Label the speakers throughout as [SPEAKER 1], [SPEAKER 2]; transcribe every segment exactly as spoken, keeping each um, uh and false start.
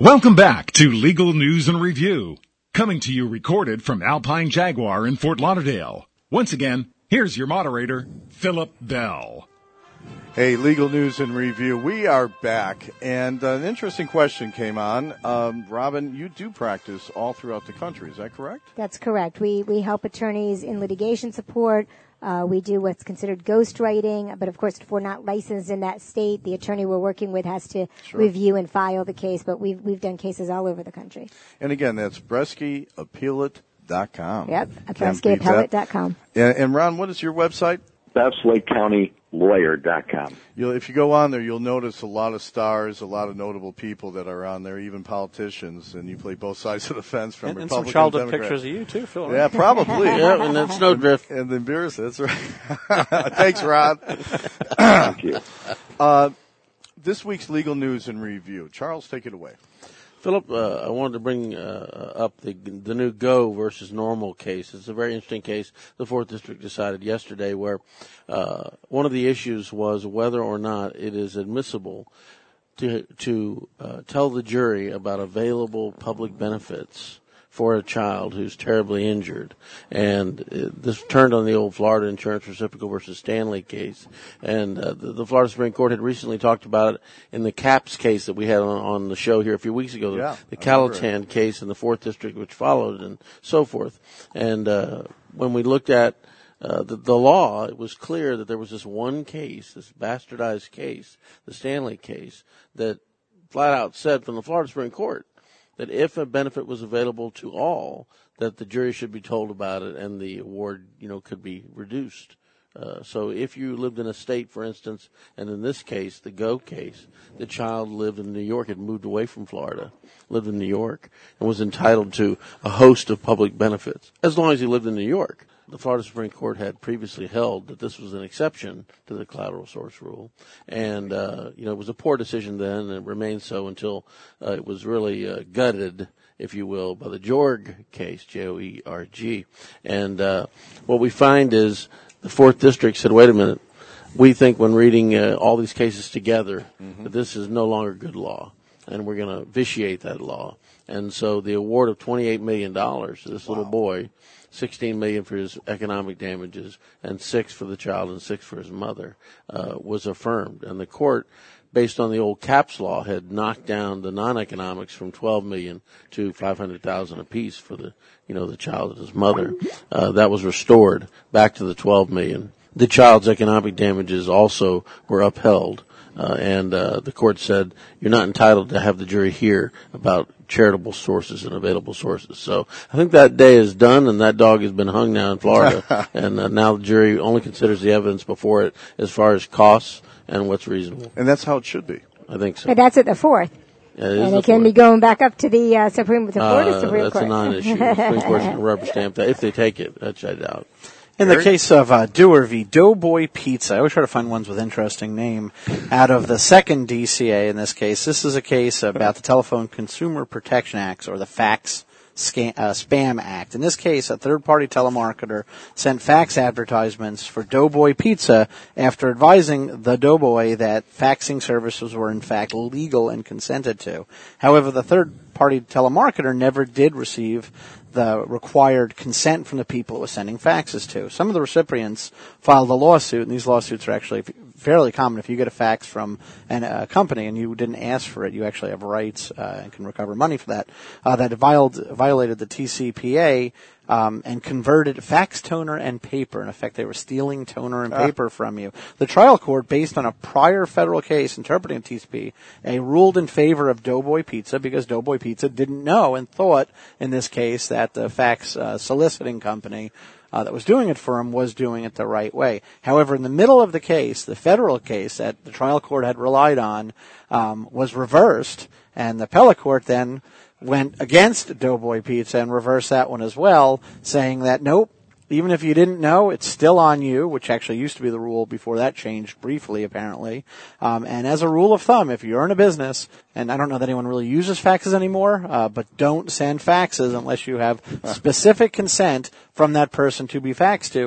[SPEAKER 1] Welcome back to Legal News and Review, coming to you recorded from Alpine Jaguar in Fort Lauderdale. Once again, here's your moderator, Philip Bell.
[SPEAKER 2] Hey, Legal News and Review. We are back, and uh, an interesting question came on. Um, Robin, you do practice all throughout the country, is that correct?
[SPEAKER 3] That's correct. We we help attorneys in litigation support. Uh, we do what's considered ghostwriting, but of course, if we're not licensed in that state, the attorney we're working with has to sure. review and file the case. But we've we've done cases all over the country.
[SPEAKER 2] And again, that's Bresky Appellate dot com.
[SPEAKER 3] Yep, Bresky Appellate dot com.
[SPEAKER 2] And, and Ron, what is your website?
[SPEAKER 4] That's Lake County Lawyer dot com.
[SPEAKER 2] You'll, if you go on there, you'll notice a lot of stars, a lot of notable people that are on there, even politicians, and you play both sides of the fence from
[SPEAKER 5] and,
[SPEAKER 2] Republican
[SPEAKER 5] and some childhood
[SPEAKER 2] Democrat.
[SPEAKER 5] pictures of you too, Phil. Right?
[SPEAKER 2] Yeah, probably.
[SPEAKER 5] Yeah, and then Snowdrift.
[SPEAKER 2] And, and then Beers, that's right. Thanks, Ron.
[SPEAKER 4] Thank you.
[SPEAKER 2] Uh, this week's Legal News and Review. Charles, take it away.
[SPEAKER 5] Philip, uh, I wanted to bring uh, up the the new Go versus Normal case. It's a very interesting case the Fourth District decided yesterday where uh, one of the issues was whether or not it is admissible to to uh, tell the jury about available public benefits for a child who's terribly injured. And uh, this turned on the old Florida Insurance Reciprocal versus Stanley case. And uh, the, the Florida Supreme Court had recently talked about it in the Capps case that we had on, on the show here a few weeks ago, the,
[SPEAKER 2] yeah,
[SPEAKER 5] the Callatan case in the Fourth District, which followed, and so forth. And uh, when we looked at uh, the, the law, it was clear that there was this one case, this bastardized case, the Stanley case, that flat out said from the Florida Supreme Court that if a benefit was available to all, that the jury should be told about it and the award, you know, could be reduced. Uh, so if you lived in a state, for instance, and in this case, the Go case, the child lived in New York, had moved away from Florida, lived in New York, and was entitled to a host of public benefits, as long as he lived in New York. The Florida Supreme Court had previously held that this was an exception to the collateral source rule. And, uh, you know, it was a poor decision then, and it remained so until uh, it was really uh, gutted, if you will, by the Jorg case, J O E R G. And uh, what we find is the Fourth District said, wait a minute, we think when reading uh, all these cases together mm-hmm. that this is no longer good law, and we're going to vitiate that law. And so the award of twenty-eight million dollars to this wow. little boy, sixteen million dollars for his economic damages, and six for the child and six for his mother, uh, was affirmed. And the court, based on the old Capps law, had knocked down the non-economics from twelve million dollars to five hundred thousand dollars apiece for the, you know, the child and his mother. Uh, that was restored back to the twelve million dollars. The child's economic damages also were upheld. Uh, and uh, the court said you're not entitled to have the jury hear about charitable sources and available sources. So I think that day is done, and that dog has been hung now in Florida. and uh, now the jury only considers the evidence before it as far as costs and what's reasonable.
[SPEAKER 2] And that's how it should be.
[SPEAKER 5] I think so.
[SPEAKER 3] But that's at the fourth.
[SPEAKER 5] Yeah, it
[SPEAKER 3] and
[SPEAKER 5] it
[SPEAKER 3] can
[SPEAKER 5] fourth.
[SPEAKER 3] be going back up to the uh, Supreme, the Florida
[SPEAKER 5] uh,
[SPEAKER 3] Supreme
[SPEAKER 5] that's
[SPEAKER 3] Court.
[SPEAKER 5] That's a non-issue. The Supreme Court's going to rubber stamp that if they take it, which I doubt.
[SPEAKER 6] In the case of uh, Dewar v. Doughboy Pizza, I always try to find ones with interesting name. Out of the second D C A in this case, this is a case about the Telephone Consumer Protection Act, or the Fax Scam, uh, Spam Act. In this case, a third-party telemarketer sent fax advertisements for Doughboy Pizza after advising the Doughboy that faxing services were in fact legal and consented to. However, the third-party telemarketer never did receive the required consent from the people it was sending faxes to. Some of the recipients filed a lawsuit, and these lawsuits are actually fairly common. If you get a fax from an, a company and you didn't ask for it, you actually have rights uh, and can recover money for that. Uh, that violed, violated the T C P A um, and converted fax toner and paper. In effect, they were stealing toner and paper ah. from you. The trial court, based on a prior federal case interpreting T C P A, ruled in favor of Doughboy Pizza because Doughboy Pizza didn't know and thought, in this case, that the fax uh, soliciting company Uh, that was doing it for him was doing it the right way. However, in the middle of the case, the federal case that the trial court had relied on um, was reversed, and the appellate court then went against Doughboy Pizza and reversed that one as well, saying that, nope, even if you didn't know, it's still on you, which actually used to be the rule before that changed briefly, apparently. Um, and as a rule of thumb, if you're in a business, and I don't know that anyone really uses faxes anymore, uh, but don't send faxes unless you have specific consent from that person to be faxed to.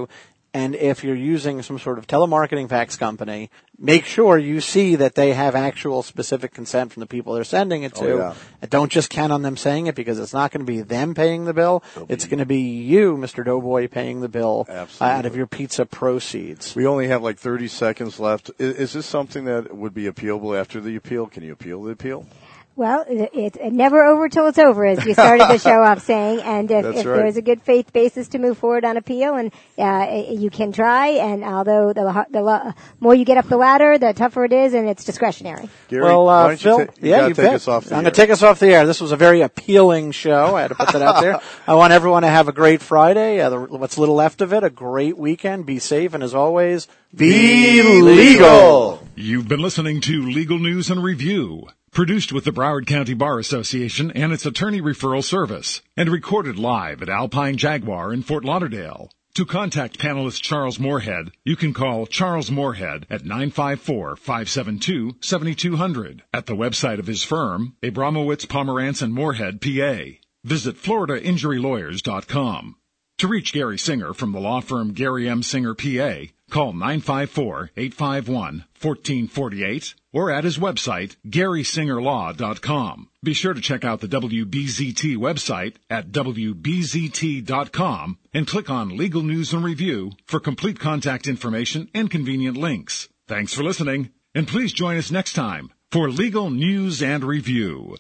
[SPEAKER 6] And if you're using some sort of telemarketing fax company, make sure you see that they have actual specific consent from the people they're sending it to.
[SPEAKER 2] Oh, yeah.
[SPEAKER 6] And don't just count on them saying it, because it's not going to be them paying the bill. It'll it's going to be you, Mister Doughboy, paying the bill uh, out of your pizza proceeds.
[SPEAKER 2] We only have like thirty seconds left. Is, is this something that would be appealable after the appeal? Can you appeal the appeal?
[SPEAKER 3] Well, it's it, never over till it's over, as you started the show off saying. And if, if
[SPEAKER 2] right.
[SPEAKER 3] there's a good faith basis to move forward on appeal, and uh, you can try, and although the, the the more you get up the ladder, the tougher it is, and it's discretionary.
[SPEAKER 2] Gary,
[SPEAKER 6] well, uh,
[SPEAKER 2] why don't
[SPEAKER 6] Phil,
[SPEAKER 2] you, ta- you
[SPEAKER 6] yeah,
[SPEAKER 2] gotta
[SPEAKER 6] you
[SPEAKER 2] take
[SPEAKER 6] bet.
[SPEAKER 2] us off the
[SPEAKER 6] I'm
[SPEAKER 2] air.
[SPEAKER 6] going to take us off the air. This was a very appealing show. I had to put that out there. I want everyone to have a great Friday, uh, the, what's little left of it, a great weekend. Be safe, and as always,
[SPEAKER 2] be legal.
[SPEAKER 1] You've been listening to Legal News and Review, produced with the Broward County Bar Association and its attorney referral service, and recorded live at Alpine Jaguar in Fort Lauderdale. To contact panelist Charles Moorhead, you can call Charles Moorhead at nine five four, five seven two, seven two zero zero at the website of his firm, Abramowitz, Pomerantz and Moorhead, P A. Visit florida injury lawyers dot com. To reach Gary Singer from the law firm Gary M. Singer, P A, call nine five four, eight five one, one four four eight or at his website, gary singer law dot com. Be sure to check out the W B Z T website at w b z t dot com and click on Legal News and Review for complete contact information and convenient links. Thanks for listening, and please join us next time for Legal News and Review.